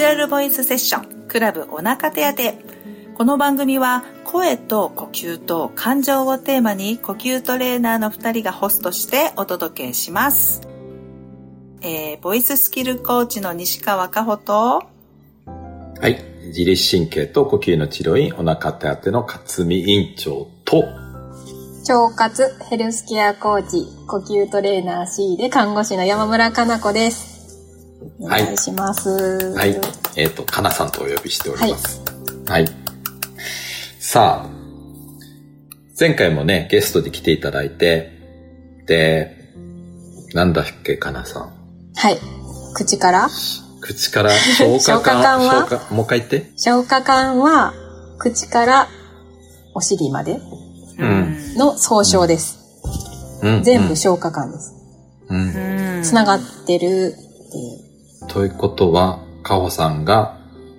ラルボイスセッションクラブお腹手当。この番組は声と呼吸と感情をテーマに呼吸トレーナーの2人がホストしてお届けします。ボイススキルコーチの西川かほと、 はい、自律神経と呼吸の治療院お腹手当の勝見院長と、 腸活ヘルスケアコーチ呼吸トレーナー C で看護師の山村かな子です。お願いします。 はい、かなさんとお呼びしております。はい。さあ、前回もねゲストで来ていただいて、で、なんだっけかなさん。 はい。口から消化管はもう一回言って。 消化管は口からお尻までの総称です。全部消化管です。つながってるっていう。 ということは、かほさんが、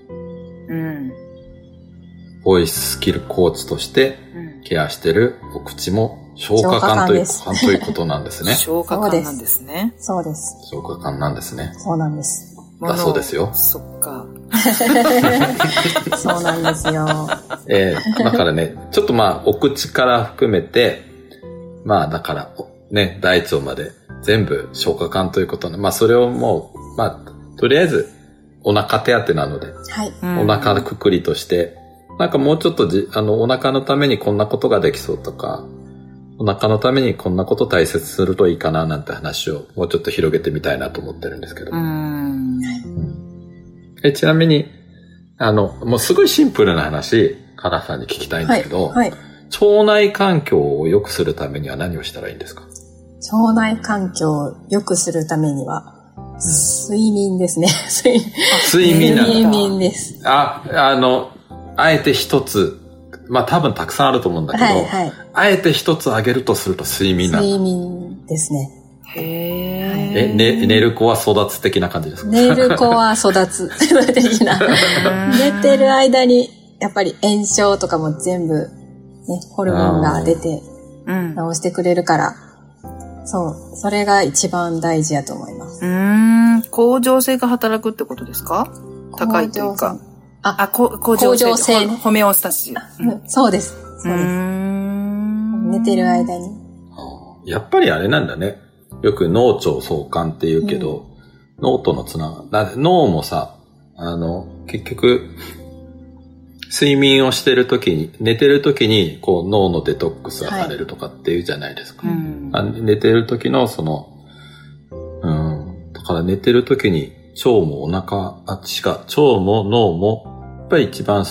ボイススキルコーチとしてケアしてるお口も消化管ということなんですね。 消化管なんですね。 そうです。 消化管なんですね。 そうなんです。 だそうですよ。 そっか。 そうなんですよ。 だからね、ちょっとお口から含めて、だからね、大腸まで全部消化管ということで、それをもう、とりあえずお腹手当なので、 はい、 お腹のくくりとして、もうちょっとお腹のためにこんなことができそうとか、お腹のためにこんなこと大切するといいかななんて話をもうちょっと広げてみたいなと思ってるんですけど。ちなみに、もうすごいシンプルな話、かなさんに聞きたいんだけど、腸内環境を良くするためには何をしたらいいんですか？ 腸内環境を良くするためには、睡眠ですね。 睡眠なんだ。 睡眠です。 あえて一つ、多分たくさんあると思うんだけど、あえて一つ挙げるとすると睡眠なんだ。 睡眠ですね。 へー。寝る子は育つ的な感じですか？ 寝る子は育つ的な。寝てる間に、やっぱり炎症とかも全部、ね、ホルモンが出て、治してくれるから、それが一番大事やと思います。 恒常性が働くってことですか？高いというか。恒常性、ホメオスタシー。 そうです。そうです。寝てる間に。 やっぱりあれなんだね。よく脳腸相関って言うけど、脳との脳もさ、結局、睡眠をしてるときに、寝てるときに、脳のデトックスがされるとかっていうじゃないですか。寝てるときのだから寝てるときに、腸も腸も脳も、やっぱり一番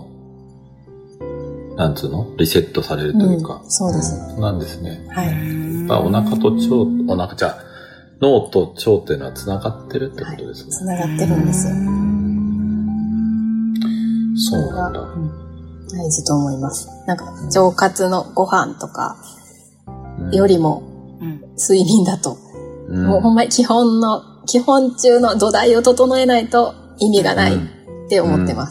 なんつうの？リセットされるというか。 そうです。 なんですね。 はい。 お腹と脳と腸っていうのは繋がってるってことですね。 繋がってるんですよ。 そうなんだ。 大事と思います。腸活のご飯とかよりも睡眠だと、もうほんまに基本中の土台を整えないと意味がないって思ってます。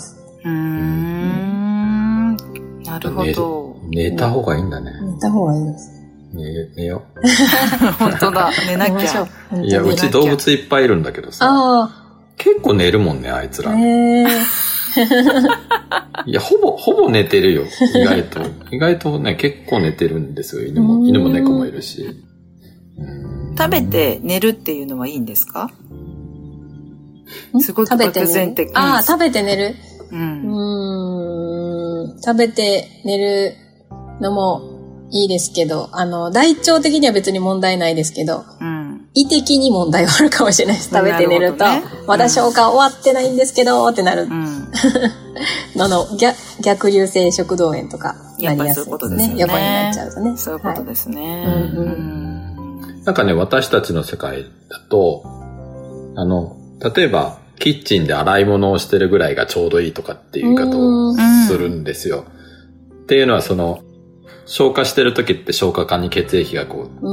なるほど。 寝た方がいいんだね。 寝た方がいいです。 寝よ。 本当だ、寝なきゃ。 いや、うち動物いっぱいいるんだけどさ。結構寝るもんね、あいつら。いや、ほぼ寝てるよ。意外とね、結構寝てるんですよ。犬も猫もいるし。 食べて寝るっていうのはいいんですか？すごく漠然的。 食べて寝る？食べて寝るのもいいですけど、大腸的には別に問題ないですけど、胃的に問題があるかもしれないです。食べて寝ると、まだ消化終わってないんですけどってなる。逆流性食道炎とかなりやすいですね。横になっちゃうとね。 そういうことですね。 私たちの世界だと、例えば、キッチンで洗い物をしてるぐらいがちょうどいいとかっていう言い方をするんですよ。っていうのは消化してる時って消化管に血液が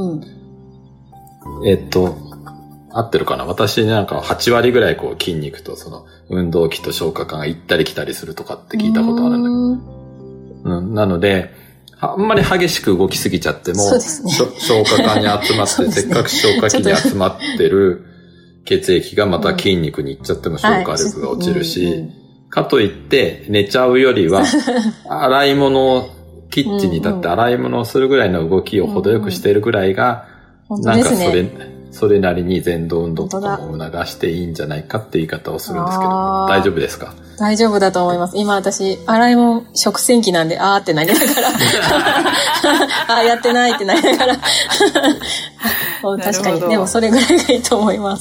合ってるかな？私8割ぐらい筋肉と運動器と消化管が行ったり来たりするとかって聞いたことあるんだけど。なので、あんまり激しく動きすぎちゃっても、消化管に集まって、せっかく消化器に集まってる血液がまた筋肉に行っちゃっても消化力が落ちるし、かといって寝ちゃうよりは、洗い物を、キッチンに立って洗い物をするぐらいの動きを程よくしているぐらいが、なんかそれなりに前動運動とかも促していいんじゃないかって言い方をするんですけど、大丈夫ですか？ 大丈夫だと思います。今私、洗い物食洗機なんで、あーってなりながら、やってないってなりながら、確かに、でもそれぐらいがいいと思います。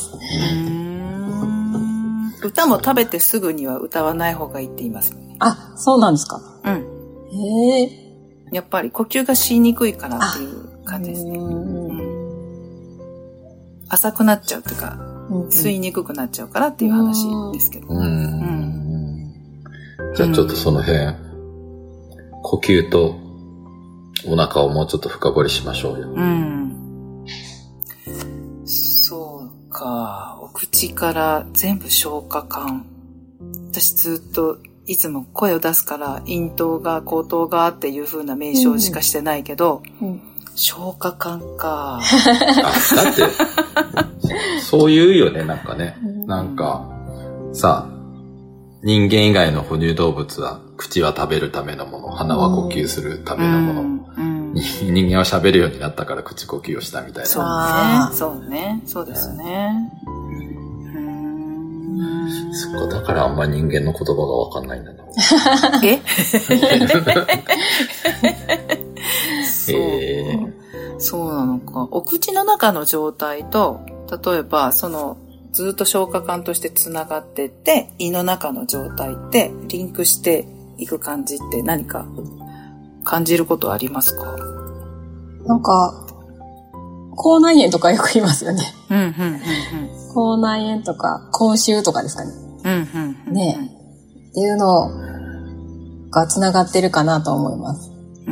歌も食べてすぐには歌わない方がいいって言いますね。 あ、そうなんですか？ うん。やっぱり呼吸がしにくいからっていう感じですね。浅くなっちゃうっていうか、吸いにくくなっちゃうからっていう話ですけど。 じゃあちょっとその辺、呼吸とお腹をもうちょっと深掘りしましょうよ。 そうか。お口から全部消化管。私ずっといつも声を出すから咽頭が後頭がっていう風な名称しかしてないけど、消化管か。 だってそう言うよね、なんかね。なんかさ、人間以外の哺乳動物は口は食べるためのもの、鼻は呼吸するためのもの、人間は喋るようになったから口呼吸をしたみたいな。 そうね。そうですね。 そっか、だからあんま人間の言葉がわかんないんだな。 そうなのか。お口の中の状態と、例えばずっと消化管としてつながってって胃の中の状態ってリンクしていく感じって何か感じることありますか？ なんか口内炎とかよく言いますよね。口内炎とか口臭とかですかね。ねえっていうのがつながってるかなと思います。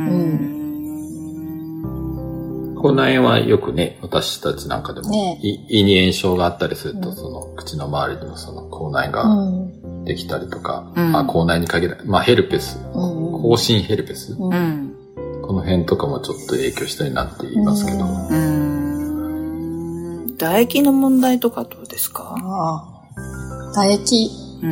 口内炎はよくね、私たちなんかでも、胃に炎症があったりすると、その口の周りにもその口内ができたりとか、口内に限らない、ヘルペス、口唇ヘルペス、この辺とかもちょっと影響したりなって言いますけど。 唾液の問題とかどうですか？ 唾液。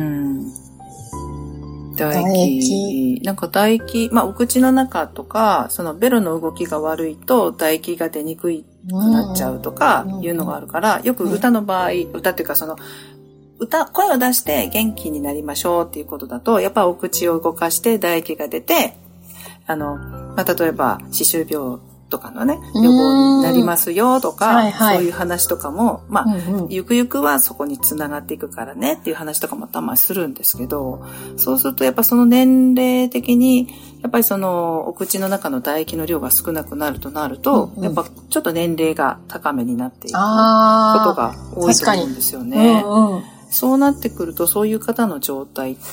なんか唾液、お口の中とか、そのベロの動きが悪いと唾液が出にくくなっちゃうとかいうのがあるから、よく歌の場合、歌っていうか声を出して元気になりましょうっていうことだと、やっぱお口を動かして唾液が出て、例えば歯周病とかのね、予防になりますよとか、そういう話とかも、ゆくゆくはそこにつながっていくからねっていう話とかもたまにするんですけど、そうするとやっぱその年齢的に、やっぱりそのお口の中の唾液の量が少なくなると、やっぱちょっと年齢が高めになっていくことが多いと思うんですよね。そうなってくると、そういう方の状態って、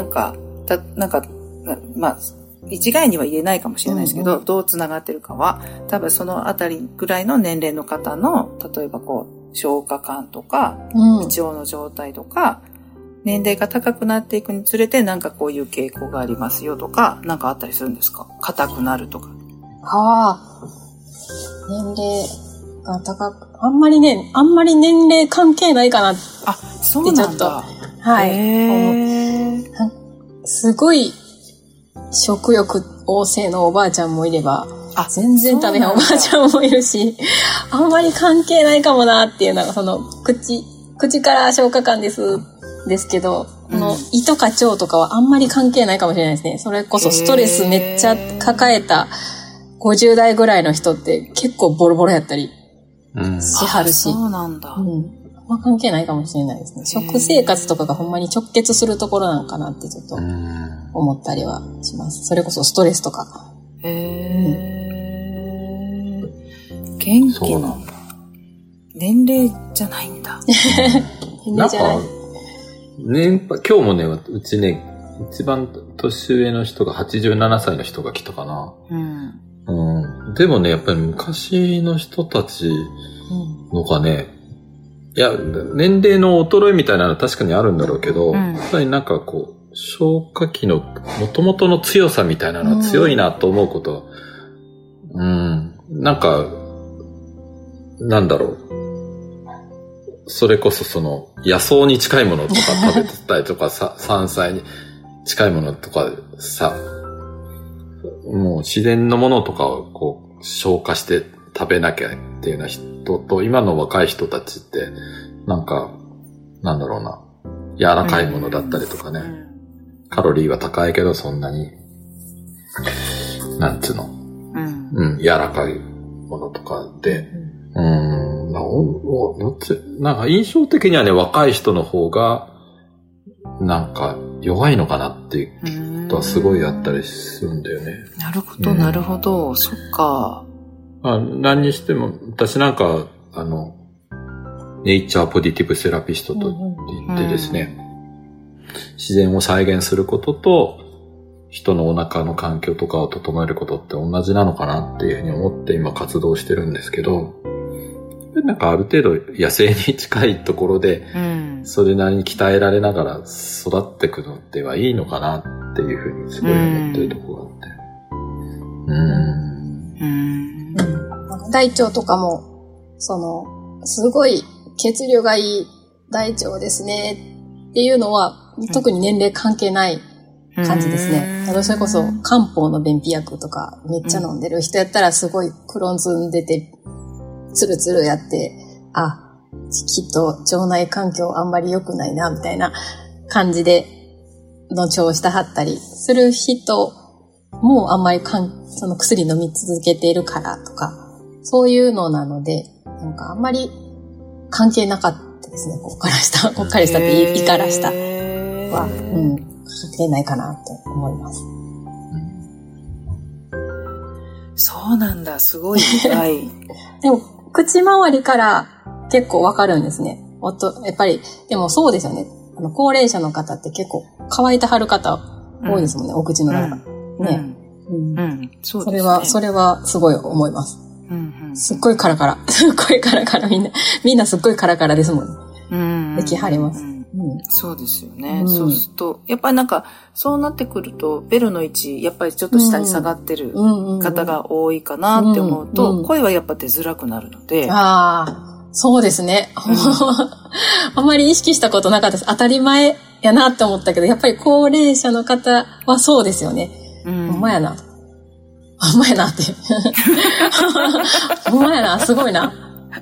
一概には言えないかもしれないですけど、どうつながってるかは、多分そのあたりぐらいの年齢の方の、例えば消化管とか、胃腸の状態とか、年齢が高くなっていくにつれて、なんかこういう傾向がありますよとか、なんかあったりするんですか？硬くなるとか。 年齢が高く、あんまり年齢関係ないかなってちょっと。すごい、食欲旺盛のおばあちゃんもいれば、全然食べないおばあちゃんもいるし、あんまり関係ないかもなっていうのが、口から消化管ですけど、胃とか腸とかはあんまり関係ないかもしれないですね。それこそストレスめっちゃ抱えた50代ぐらいの人って結構ボロボロやったりしはるし。 そうなんだ。 関係ないかもしれないですね。食生活とかがほんまに直結するところなのかなってちょっと思ったりはします。それこそストレスとか。 元気な年齢じゃないんだ。 年齢じゃない。 今日もね、うちね、一番年上の人が87歳の人が来たかな。でもね、やっぱり昔の人たちのがね、いや、年齢の衰えみたいなのは確かにあるんだろうけど、やっぱりなんか消化器の元々の強さみたいなのは強いなと思うこと、なんか、なんだろう。 それこそその野草に近いものとか食べてたりとかさ、山菜に近いものとかさ、もう自然のものとかをこう消化して食べなきゃっていうような人と、今の若い人たちってなんかなんだろうな、柔らかいものだったりとかね、カロリーは高いけどそんなになんつうの、柔らかいものとかで、なんか印象的にはね、若い人の方がなんか弱いのかなっていうことはすごいあったりするんだよね。 なるほど、なるほど。そっか。 何にしても、私なんか、ネイチャーポジティブセラピストと言ってですね、自然を再現することと、人のお腹の環境とかを整えることって同じなのかなっていうふうに思って今活動してるんですけど、なんかある程度野生に近いところで、それなりに鍛えられながら育っていくのではいいのかなっていうふうにすごい思ってるところがあって。 大腸とかも、すごい血流がいい大腸ですねっていうのは、特に年齢関係ない感じですね。それこそ漢方の便秘薬とかめっちゃ飲んでる人やったらすごいクロンズんでて、ツルツルやって、きっと腸内環境あんまり良くないな、みたいな感じで、の腸したはったりする人もあんまりその薬飲み続けているからとか、そういうのなので、なんかあんまり関係なかったですね、こっから下って胃から下は、関係ないかなって思います。 そうなんだ、すごい深い。 でも、口周りから結構わかるんですね。やっぱり、でもそうですよね。高齢者の方って結構乾いてはる方多いですもんね、お口の中。ね。それはすごい思います。すっごいカラカラ。すっごいカラカラみんなすっごいカラカラですもんね。できはります。 そうですよね。そうすると、やっぱりなんか、そうなってくると、ベルの位置、やっぱりちょっと下に下がってる方が多いかなって思うと、声はやっぱ出づらくなるので。 そうですね。あんまり意識したことなかったです。当たり前やなって思ったけど、やっぱり高齢者の方はそうですよね。ほんまやなって。ほんまやな、すごいな。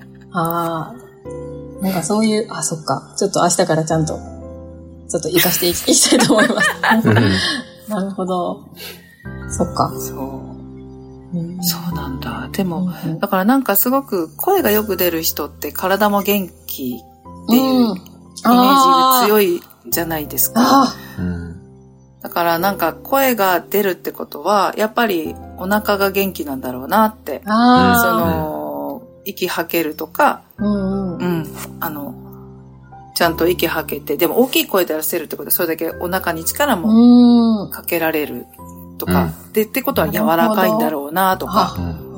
なんかそういう、そっか。ちょっと明日からちょっと活かしていきたいと思います。なるほど。そっか。 そうなんだ。でも、だからなんかすごく声がよく出る人って体も元気っていうイメージが強いじゃないですか。だからなんか声が出るってことは、やっぱりお腹が元気なんだろうなって。息吐けるとか、ちゃんと息吐けて、でも大きい声で出せるってことは、それだけお腹に力もかけられるとか、で、ってことは柔らかいんだろうなとか。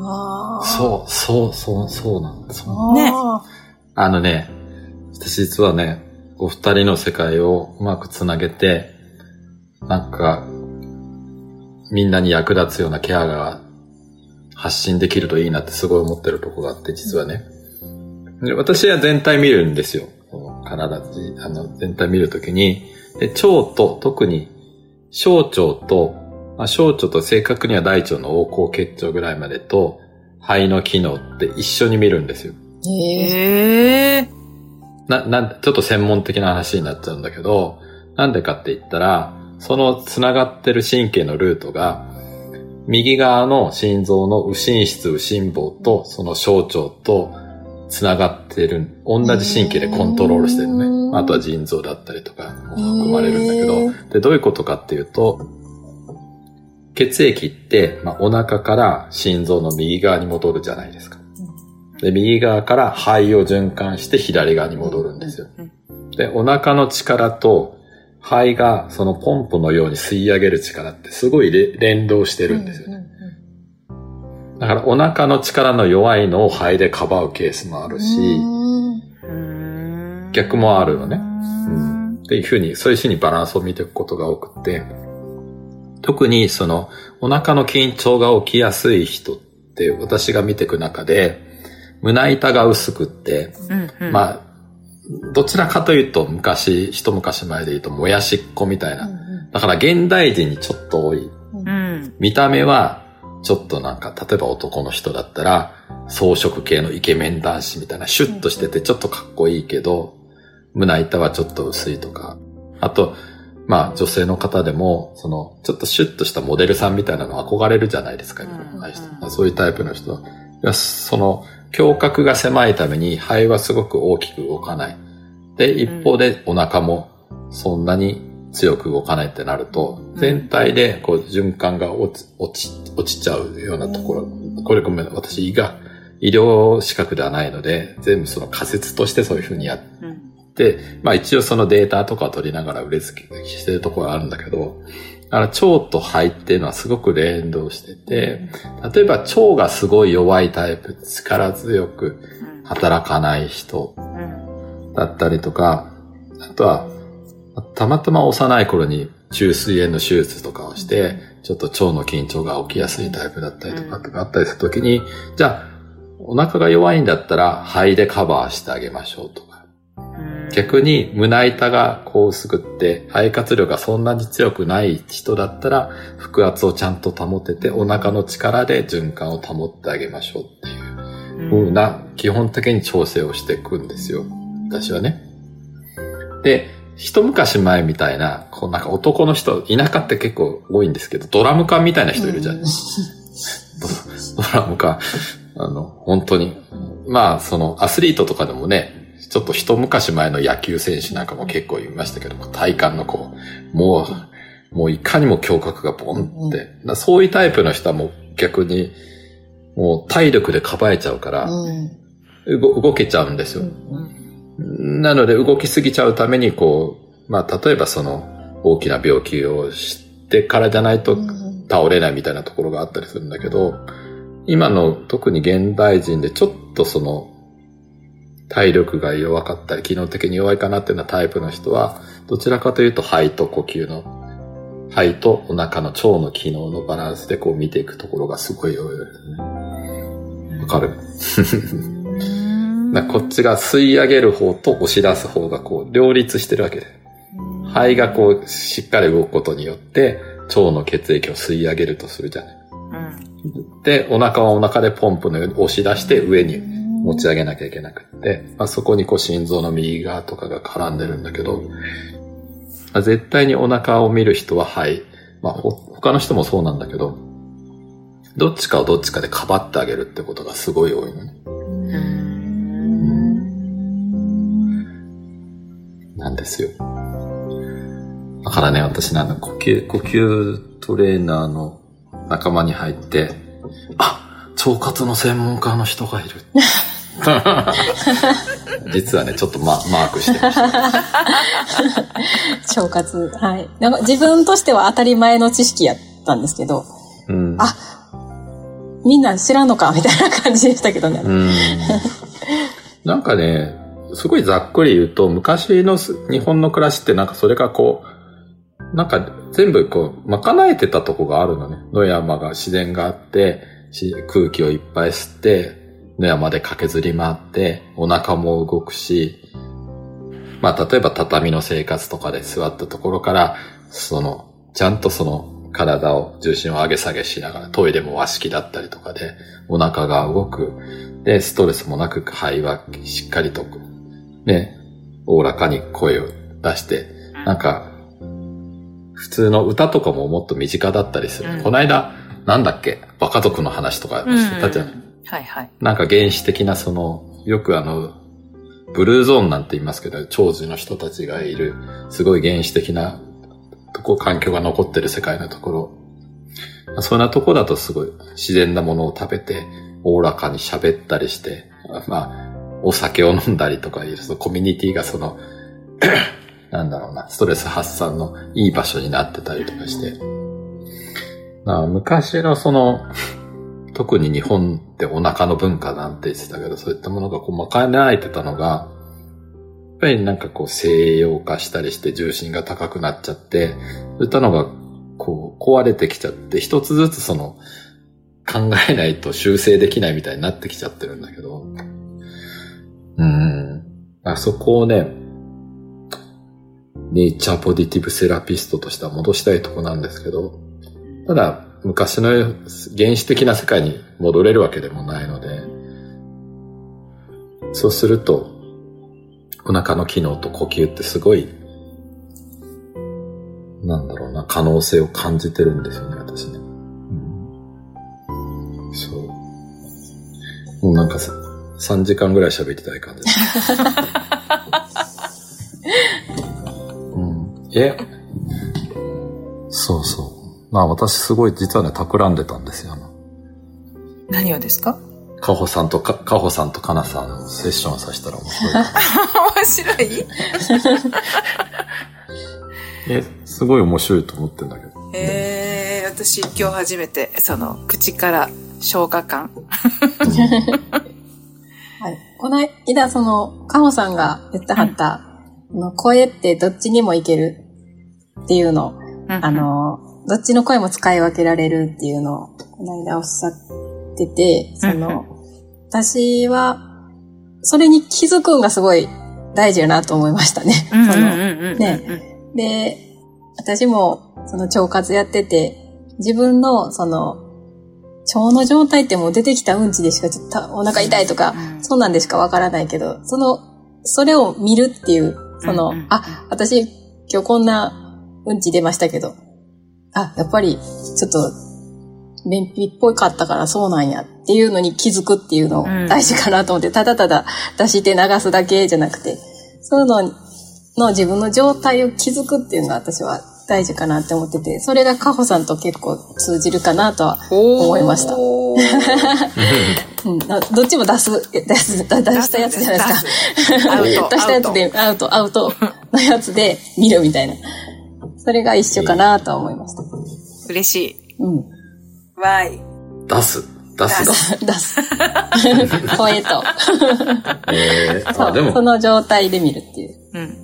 そうなんですね。私実はね、お二人の世界をうまくつなげて、なんか、みんなに役立つようなケアが発信できるといいなってすごい思ってるとこがあって、実はね。私は全体見るんですよ。全体見るときに、で、腸と、特に小腸と、小腸と正確には大腸の横行結腸ぐらいまでと、肺の機能って一緒に見るんですよ。ちょっと専門的な話になっちゃうんだけど、なんでかって言ったら、その繋がってる神経のルートが、右側の心臓の右心室右心房とその小腸と繋がってる、同じ神経でコントロールしてるね。あとは腎臓だったりとかも含まれるんだけど、で、どういうことかっていうと、血液って、お腹から心臓の右側に戻るじゃないですか。で、右側から肺を循環して左側に戻るんですよ。で、お腹の力と肺がそのポンプのように吸い上げる力ってすごい連動してるんですよね。だからお腹の力の弱いのを肺でかばうケースもあるし、逆もあるのね。っていうふうに、そういうふうにバランスを見ていくことが多くて、特にそのお腹の緊張が起きやすい人って私が見ていく中で、胸板が薄くって、 どちらかというと一昔前で言うともやしっこみたいな。だから現代人にちょっと多い。見た目はちょっとなんか、例えば男の人だったら装飾系のイケメン男子みたいなシュッとしててちょっとかっこいいけど、胸板はちょっと薄いとか。あと、まあ女性の方でも、ちょっとシュッとしたモデルさんみたいなの憧れるじゃないですか。そういうタイプの人は。胸郭が狭いために肺はすごく大きく動かない。で、一方でお腹もそんなに強く動かないってなると、全体でこう循環が落ちちゃうようなところ。これごめん、私医療資格ではないので、全部その仮説としてそういうふうにやって、まあ一応そのデータとかを取りながら売れ付けしてるところはあるんだけど、腸と肺っていうのはすごく連動してて、例えば腸がすごい弱いタイプ、力強く働かない人だったりとか、あとはたまたま幼い頃に虫垂炎の手術とかをして、ちょっと腸の緊張が起きやすいタイプだったりとかあったりするときに、じゃあお腹が弱いんだったら肺でカバーしてあげましょうとか。逆に胸板がこう薄くって肺活量がそんなに強くない人だったら腹圧をちゃんと保ててお腹の力で循環を保ってあげましょうっていう風な基本的に調整をしていくんですよ。私はね。で、一昔前みたいな、こうなんか男の人、田舎って結構多いんですけど、ドラム缶みたいな人いるじゃないドラム缶。本当に。まあ、アスリートとかでもね、ちょっと一昔前の野球選手なんかも結構いましたけど、体幹のもういかにも胸郭がボンって、そういうタイプの人はもう逆に、もう体力でかばえちゃうから、動けちゃうんですよ。なので動きすぎちゃうためにまあ例えば大きな病気をしてからじゃないと倒れないみたいなところがあったりするんだけど、今の特に現代人でちょっと体力が弱かったり機能的に弱いかなっていうようなタイプの人は、どちらかというと肺とお腹の腸の機能のバランスで見ていくところがすごい多いですね。わかるこっちが吸い上げる方と押し出す方が両立してるわけで。肺がしっかり動くことによって腸の血液を吸い上げるとするじゃない。で、お腹はお腹でポンプのように押し出して上に持ち上げなきゃいけなくって、そこに心臓の右側とかが絡んでるんだけど、絶対にお腹を見る人は肺。他の人もそうなんだけど、どっちかをどっちかでかばってあげるってことがすごい多いのね。なんですよ。だからね、私呼吸トレーナーの仲間に入って、腸活の専門家の人がいる。実はね、ちょっとマークしてました。 腸活、はい。なんか自分としては当たり前の知識やったんですけど、みんな知らんのかみたいな感じでしたけどね。 なんかね、すごいざっくり言うと、昔の日本の暮らしってなんかそれがなんか全部賄えてたとこがあるのね。野山が自然があって、空気をいっぱい吸って、野山で駆けずり回って、お腹も動くし、例えば畳の生活とかで座ったところから、ちゃんと体を、重心を上げ下げしながら、トイレも和式だったりとかで、お腹が動く。で、ストレスもなく肺はしっかりと、ね、おおらかに声を出して、なんか、普通の歌とかももっと身近だったりする。この間、なんだっけ、バカ族の話とかしてたじゃない。 はいはい。 なんか原始的なよくブルーゾーンなんて言いますけど、長寿の人たちがいる、すごい原始的な環境が残ってる世界のところ。そんなとこだとすごい自然なものを食べて、おおらかに喋ったりして、お酒を飲んだりとかいう、コミュニティがなんだろうな、ストレス発散のいい場所になってたりとかして。昔の特に日本ってお腹の文化なんて言ってたけど、そういったものが賄えてたのが、やっぱりなんか西洋化したりして重心が高くなっちゃって、そういったのが壊れてきちゃって、一つずつ考えないと修正できないみたいになってきちゃってるんだけど、 あそこをね、ネイチャーポジティブセラピストとしては戻したいとこなんですけど、ただ昔の原始的な世界に戻れるわけでもないので、そうするとお腹の機能と呼吸ってすごい、なんだろうな、可能性を感じてるんですよね、私ね。そう。もうなんか3時間ぐらい喋ってたい感じ。そうそう。まあ私すごい実はね、企んでたんですよ。 何をですか？ カホさんとカナさんのセッションさせたら面白い。 面白い？ すごい面白いと思ってんだけど。 私今日初めて、口から消化感。 はい。この間、カホさんが言ってはった、声ってどっちにもいけるっていうの、どっちの声も使い分けられるっていうのを、この間おっしゃってて、私は、それに気づくんがすごい大事やなと思いましたね。で、私も、腸活やってて、自分の、腸の状態ってもう出てきたうんちでしかちょっとお腹痛いとか、そんなんでしかわからないけど、それを見るっていう、私今日こんなうんち出ましたけど、やっぱりちょっと便秘っぽかったからそうなんやっていうのに気づくっていうの大事かなと思って、ただただ出して流すだけじゃなくて、そういうのの自分の状態を気づくっていうのが私は大事かなって思ってて、それがカホさんと結構通じるかなとは思いました。どっちも出したやつじゃないですか。出したやつでアウトのやつで見るみたいな。それが一緒かなとは思いました。 嬉しい。わーい。 出す。 声と。 でもその状態で見るっていう。 なる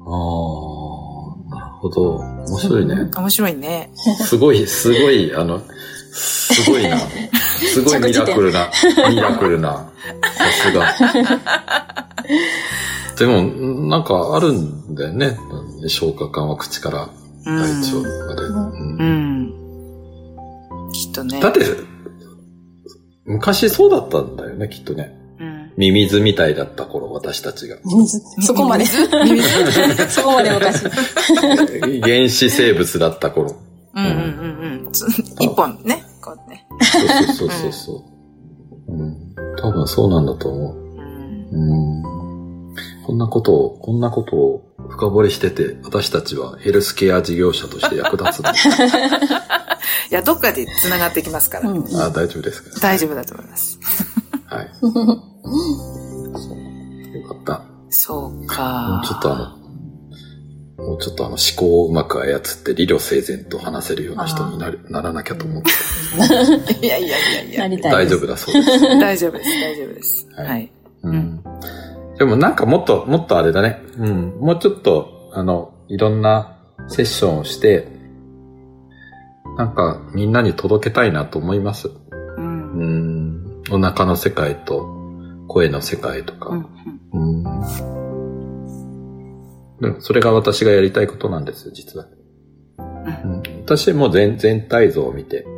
ほど。面白いね。 面白いね。 すごいな。すごいミラクルな。さすが。でも、なんかあるんだよね。消化管は口から大腸まで。 きっとね。 だって、昔そうだったんだよね、きっとね。ミミズみたいだった頃、私たちが。 そこまで。そこまで昔。 原始生物だった頃。 一本ね、こうね。 そう。多分そうなんだと思う。こんなことを深掘りしてて、私たちはヘルスケア事業者として役立つの。 いや、どっかで繋がってきますから。 大丈夫ですか？ 大丈夫だと思います。 はい。よかった。 そうか。 もうちょっと思考をうまく操って理路整然と話せるような人にならなきゃと思って。 いや。 大丈夫だそうです。 大丈夫です。はい。 でもなんかもっとあれだね。もうちょっと、いろんなセッションをして、なんかみんなに届けたいなと思います。お腹の世界と声の世界とか。それが私がやりたいことなんですよ、実は。私も全体像を見て、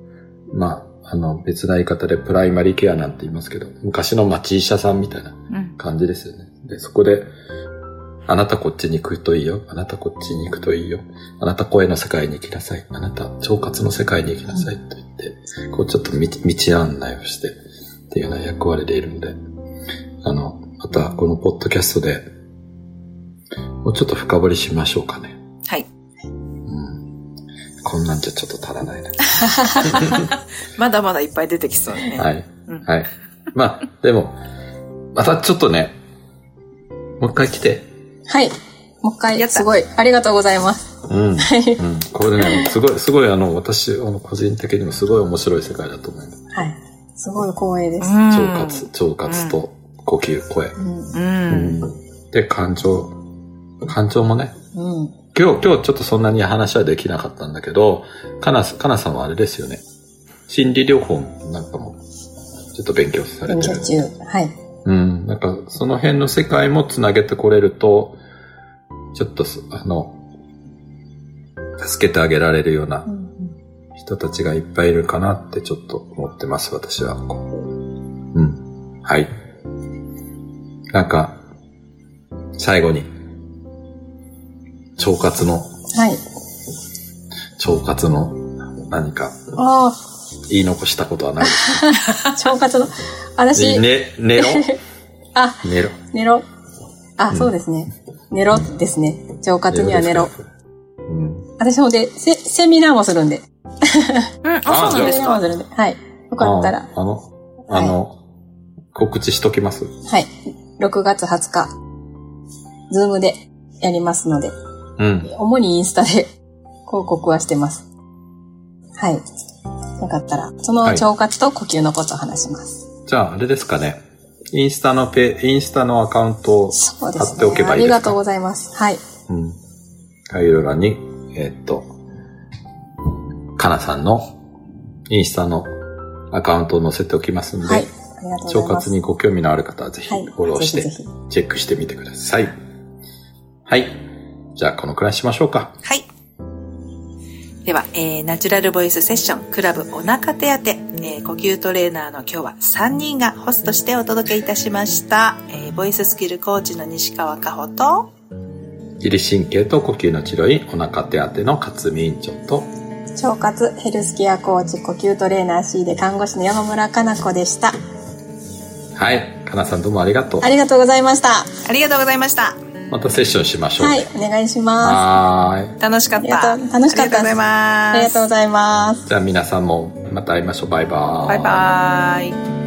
別な言い方でプライマリーケアなんて言いますけど、昔の町医者さんみたいな感じですよね。で、そこで、あなたこっちに行くといいよ。あなたこっちに行くといいよ。あなた声の世界に行きなさい。あなた腸活の世界に行きなさいと言って、こうちょっと道案内をして、っていうような役割でいるんで、またこのポッドキャストで、もうちょっと深掘りしましょうかね。 はい。 こんなんじゃちょっと足らないな。 まだまだいっぱい出てきそうね。 はい。でも、またちょっとね、もう一回来て。 はい。もう一回、すごい、ありがとうございます。 これね、すごい私、個人的にもすごい面白い世界だと思います。 はい。すごい光栄です。 腸活と呼吸、声。で、感情もね。今日ちょっとそんなに話はできなかったんだけど、かなさんはあれですよね。心理療法なんかもちょっと勉強されてる。 勉強中。はい。 なんかその辺の世界もつなげてこれると、ちょっと助けてあげられるような人たちがいっぱいいるかなってちょっと思ってます、私は。はい。なんか、最後に、腸活の何か、言い残したことはないですか？ 腸活の、私、 寝ろ寝ろ。そうですね。寝ろですね。腸活には寝ろ。私もで、セミナーもするんで。 そうなんですか？ はい。よかったら。 告知しときます。 はい。6月20日、ズームでやりますので、主にインスタで広告はしてます。はい。よかったら、その腸活と呼吸のことを話します。 じゃあ、あれですかね。インスタのアカウントを貼っておけばいいですか？ ありがとうございます。はい。 概要欄に、かなさんのインスタのアカウントを載せておきますので、腸活にご興味のある方はぜひフォローしてチェックしてみてください。はい。じゃあこのくらいしましょうか。 はい。では、ナチュラルボイスセッションクラブお腹手当、呼吸トレーナーの今日は3人がホストしてお届けいたしました。ボイススキルコーチの西川かほと、 自律神経と呼吸の治療院お腹手当の勝見院長と、 腸活ヘルスケアコーチ呼吸トレーナー C で看護師の山村かな子でした。 はい。かなさんどうもありがとう。 ありがとうございました。 ありがとうございました。 またセッションしましょう。 はい。お願いします。 楽しかった。 楽しかったです。 ありがとうございます。 ありがとうございます。 じゃあ皆さんもまた会いましょう。バイバーイ。 バイバーイ。